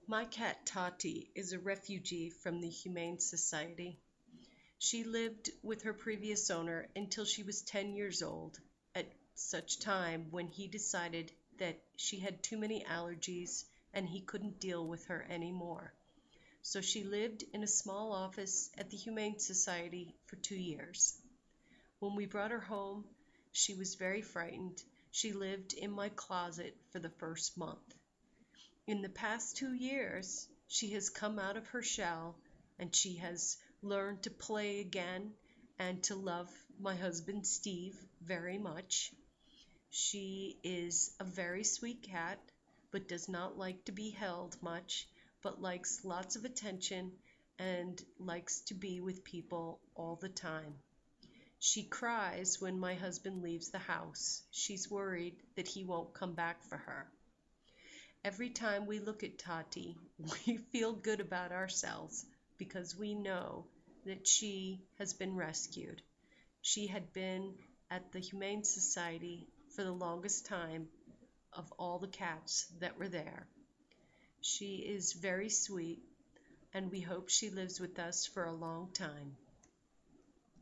My cat Tati is a refugee from the Humane Society. She lived with her previous owner until she was 10 years old, at such time when he decided that she had too many allergies and he couldn't deal with her anymore. So she lived in a small office at the Humane Society for 2 years. When we brought her home, she was very frightened. She lived in my closet for the first month. In the past 2 years, she has come out of her shell and she has learned to play again and to love my husband Steve very much. She is a very sweet cat, but does not like to be held much, but likes lots of attention and likes to be with people all the time. She cries when my husband leaves the house. She's worried that he won't come back for her. Every time we look at Tati, we feel good about ourselves because we know that she has been rescued. She had been at the Humane Society for the longest time of all the cats that were there. She is very sweet, and we hope she lives with us for a long time.